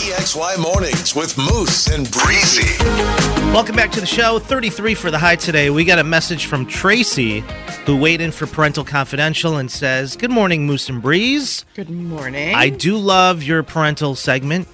PXY Mornings with Moose and Breezy. Welcome back to the show. 33 for the high today. We got a message from Tracy, who weighed in for Parental Confidential and says, "Good morning, Moose and Breeze. Good morning. I do love your parental segment.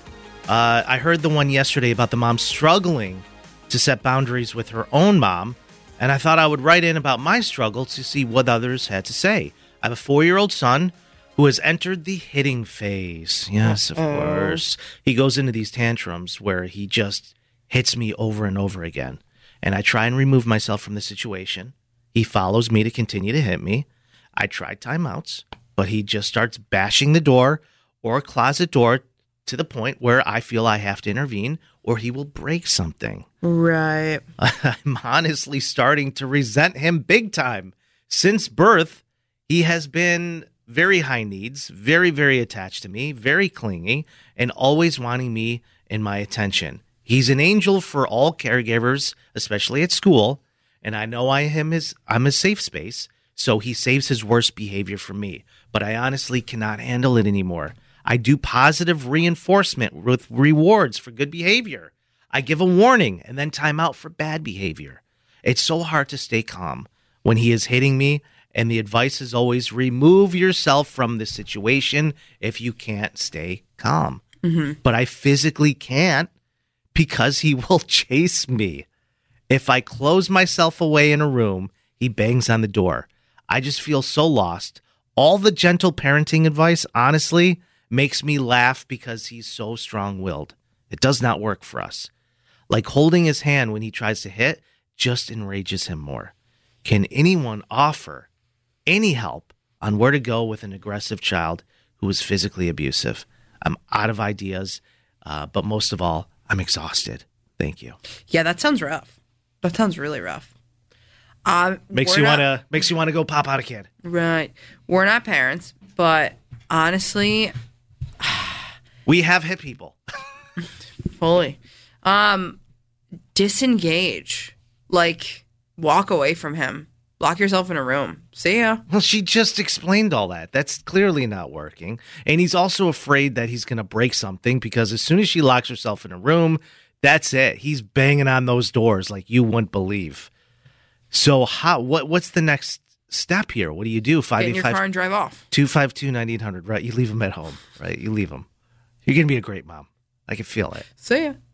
I heard the one yesterday about the mom struggling to set boundaries with her own mom, and I thought I would write in about my struggle to see what others had to say. I have a 4-year-old son who has entered the hitting phase." Yes, of course. He goes into these tantrums where he just hits me over and over again, and I try and remove myself from the situation. He follows me to continue to hit me. I tried timeouts, but he just starts bashing the door or closet door to the point where I feel I have to intervene or he will break something. Right. I'm honestly starting to resent him big time. Since birth, he has been very high needs, very, very attached to me, very clingy, and always wanting me and my attention. He's an angel for all caregivers, especially at school, and I know I'm a safe space, so he saves his worst behavior from me. But I honestly cannot handle it anymore. I do positive reinforcement with rewards for good behavior. I give a warning and then time out for bad behavior. It's so hard to stay calm when he is hitting me, and the advice is always remove yourself from the situation if you can't stay calm. Mm-hmm. But I physically can't because he will chase me. If I close myself away in a room, he bangs on the door. I just feel so lost. All the gentle parenting advice, honestly, makes me laugh because he's so strong-willed. It does not work for us. Like holding his hand when he tries to hit just enrages him more. Can anyone offer any help on where to go with an aggressive child who is physically abusive? I'm out of ideas, but most of all, I'm exhausted. Thank you. Yeah, that sounds rough. That sounds really rough. Makes you want to go pop out a kid. Right. We're not parents, but honestly, we have hit people. Fully. Disengage. Like, walk away from him. Lock yourself in a room. See ya. Well, she just explained all that. That's clearly not working. And he's also afraid that he's going to break something because as soon as she locks herself in a room, that's it. He's banging on those doors like you wouldn't believe. So what's the next step here? What do you do? Get in your car and drive off. 252-9800, right? You leave him at home, right? You leave him. You're going to be a great mom. I can feel it. See ya.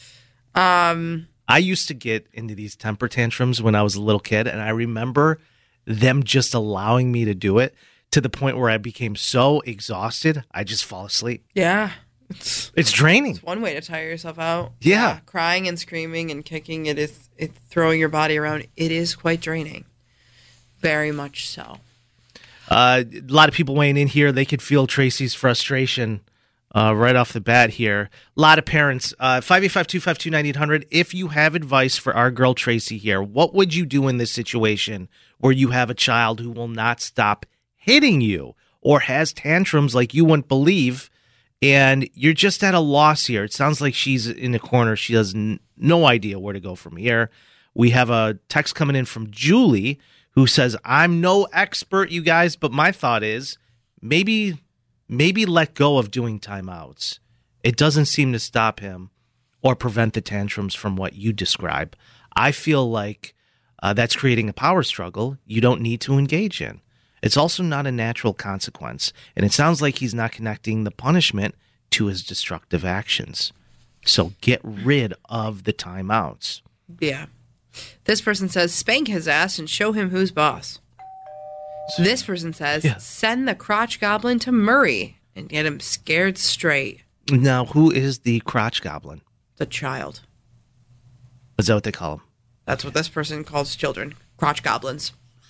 I used to get into these temper tantrums when I was a little kid, and I remember them just allowing me to do it to the point where I became so exhausted, I just fall asleep. Yeah. It's draining. It's one way to tire yourself out. Yeah. Crying and screaming and kicking, it's throwing your body around. It is quite draining. Very much so. A lot of people weighing in here. They could feel Tracy's frustration right off the bat here. A lot of parents, 585-252-9800. If you have advice for our girl Tracy here, what would you do in this situation where you have a child who will not stop hitting you or has tantrums like you wouldn't believe, and you're just at a loss here? It sounds like she's in the corner. She has no idea where to go from here. We have a text coming in from Julie who says, "I'm no expert, you guys, but my thought is maybe let go of doing timeouts. It doesn't seem to stop him or prevent the tantrums from what you describe. I feel like that's creating a power struggle you don't need to engage in. It's also not a natural consequence, and it sounds like he's not connecting the punishment to his destructive actions. So get rid of the timeouts." Yeah. This person says, spank his ass and show him who's boss. This person says, send the crotch goblin to Murray and get him scared straight. Now, who is the crotch goblin? The child. Is that what they call him? That's what this person calls children. Crotch goblins.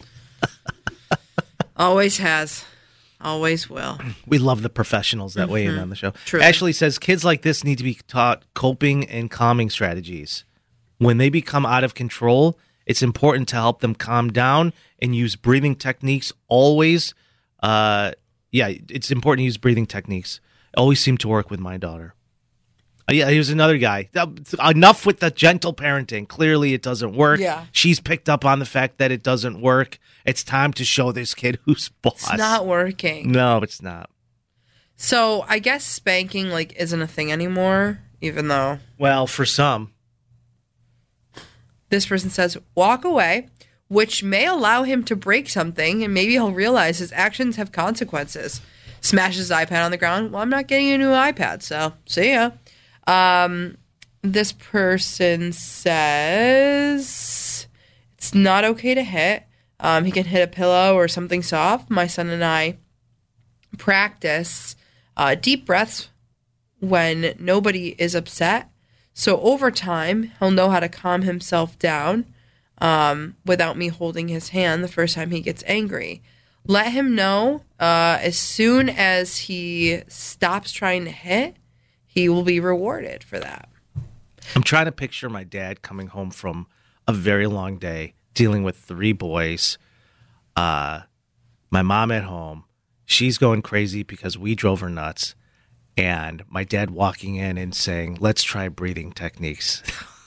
Always has. Always will. We love the professionals that weigh in on the show. True. Ashley says, kids like this need to be taught coping and calming strategies. When they become out of control, it's important to help them calm down and use breathing techniques always. It's important to use breathing techniques. Always seem to work with my daughter. Here's another guy. Enough with the gentle parenting. Clearly it doesn't work. Yeah. She's picked up on the fact that it doesn't work. It's time to show this kid who's boss. It's not working. No, it's not. So I guess spanking isn't a thing anymore, even though Well, for some. this person says walk away, which may allow him to break something, and maybe he'll realize his actions have consequences. Smashes his iPad on the ground. Well, I'm not getting a new iPad, so see ya. This person says it's not okay to hit. He can hit a pillow or something soft. My son and I practice deep breaths when nobody is upset. So over time, he'll know how to calm himself down without me holding his hand the first time he gets angry. Let him know as soon as he stops trying to hit, he will be rewarded for that. I'm trying to picture my dad coming home from a very long day, dealing with 3 boys. My mom at home, she's going crazy because we drove her nuts. And my dad walking in and saying, let's try breathing techniques.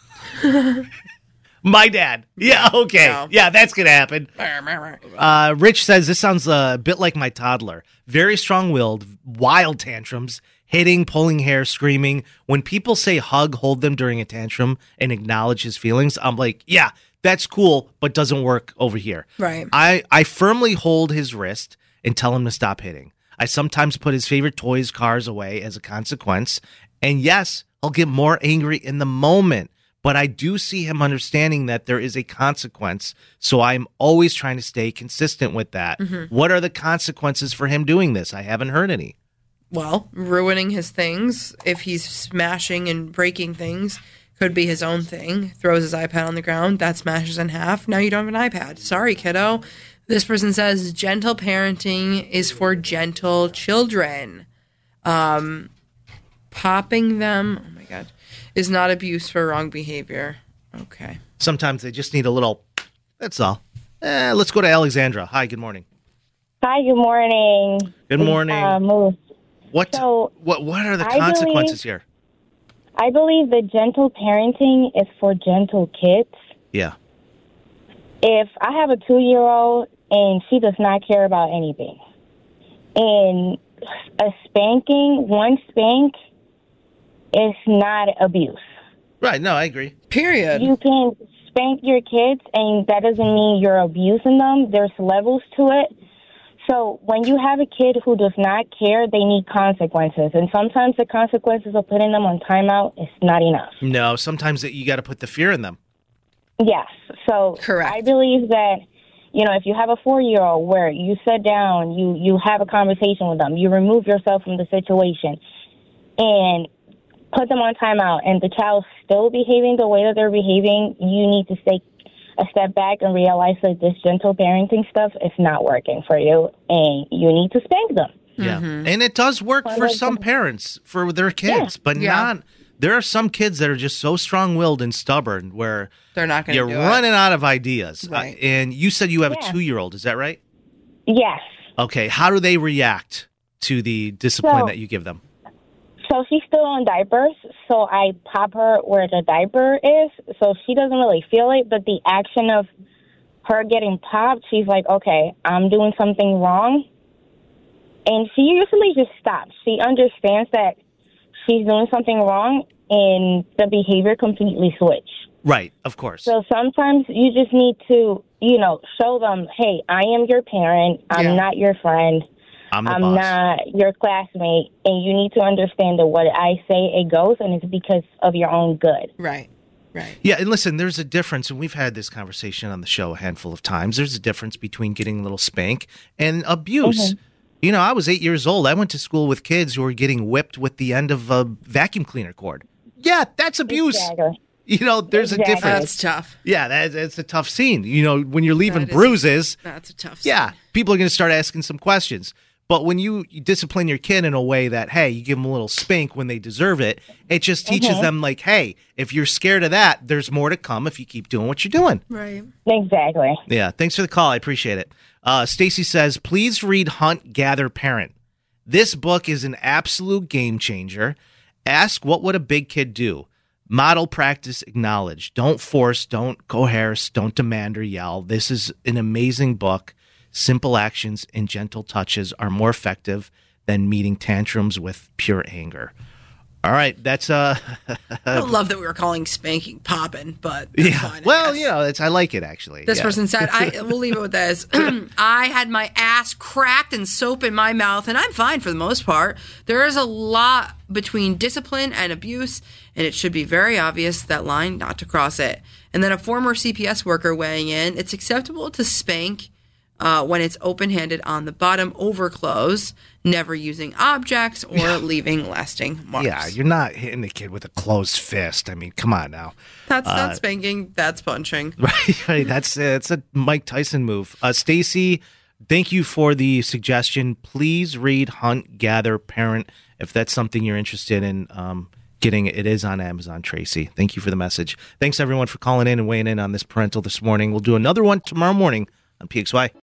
My dad. Yeah, okay. No. Yeah, that's going to happen. Rich says, this sounds a bit like my toddler. Very strong-willed, wild tantrums, hitting, pulling hair, screaming. When people say hug, hold them during a tantrum and acknowledge his feelings, I'm like, yeah, that's cool, but doesn't work over here. Right. I firmly hold his wrist and tell him to stop hitting. I sometimes put his favorite toys, cars away as a consequence. And yes, I'll get more angry in the moment, but I do see him understanding that there is a consequence. So I'm always trying to stay consistent with that. Mm-hmm. What are the consequences for him doing this? I haven't heard any. Well, ruining his things. If he's smashing and breaking things, could be his own thing. Throws his iPad on the ground, that smashes in half. Now you don't have an iPad. Sorry, kiddo. This person says gentle parenting is for gentle children. Popping them, oh my God, is not abuse for wrong behavior. Okay. Sometimes they just need a little, that's all. Let's go to Alexandra. Hi, good morning. Hi, good morning. Good morning. Moose. What are the consequences here? I believe that gentle parenting is for gentle kids. Yeah. If I have a 2-year-old and she does not care about anything, and one spank is not abuse. Right, no, I agree. Period. You can spank your kids, and that doesn't mean you're abusing them. There's levels to it. So when you have a kid who does not care, they need consequences. And sometimes the consequences of putting them on timeout is not enough. No, sometimes you got to put the fear in them. Yes. So correct. I believe that, if you have a 4-year-old where you sit down, you have a conversation with them, you remove yourself from the situation and put them on timeout, and the child's still behaving the way that they're behaving, you need to take a step back and realize that this gentle parenting stuff is not working for you, and you need to spank them. Yeah. Mm-hmm. And it does work for some parents, for their kids, but not. There are some kids that are just so strong-willed and stubborn where they're not going to do it. You're running out of ideas. Right. And you said you have a 2-year-old. Is that right? Yes. Okay. How do they react to the discipline that you give them? So she's still on diapers, so I pop her where the diaper is, so she doesn't really feel it, but the action of her getting popped, she's like, okay, I'm doing something wrong. And she usually just stops. She understands that she's doing something wrong, and the behavior completely switch. Right, of course. So sometimes you just need to, show them, hey, I am your parent. I'm not your friend. I'm boss. Not your classmate. And you need to understand that what I say, it goes, and it's because of your own good. Right. Right. Yeah, and listen, there's a difference, and we've had this conversation on the show a handful of times. There's a difference between getting a little spank and abuse. Mm-hmm. I was 8 years old. I went to school with kids who were getting whipped with the end of a vacuum cleaner cord. Yeah, that's abuse. Exactly. There's a difference. That's tough. Yeah, that's a tough scene. When you're leaving bruises. That's a tough scene. Yeah, people are going to start asking some questions. But when you discipline your kid in a way that, hey, you give them a little spank when they deserve it, it just teaches them, like, hey, if you're scared of that, there's more to come if you keep doing what you're doing. Right. Exactly. Yeah, thanks for the call. I appreciate it. Stacy says, please read Hunt, Gather, Parent. This book is an absolute game changer. Ask, what would a big kid do? Model, practice, acknowledge. Don't force, don't coerce, don't demand or yell. This is an amazing book. Simple actions and gentle touches are more effective than meeting tantrums with pure anger. All right, that's I don't love that we were calling spanking popping, but that's fine, well, guess. you know, I like it actually. This person said, we'll leave it with this. I had my ass cracked and soap in my mouth, and I'm fine for the most part. There is a lot between discipline and abuse, and it should be very obvious that line not to cross it. And then a former CPS worker weighing in, it's acceptable to spank when it's open-handed on the bottom over clothes, never using objects or leaving lasting marks. Yeah, you're not hitting the kid with a closed fist. I mean, come on now. That's not spanking. That's punching. Right. That's it's a Mike Tyson move. Stacy, thank you for the suggestion. Please read Hunt, Gather, Parent if that's something you're interested in getting. It is on Amazon, Tracy. Thank you for the message. Thanks, everyone, for calling in and weighing in on this parental this morning. We'll do another one tomorrow morning on PXY.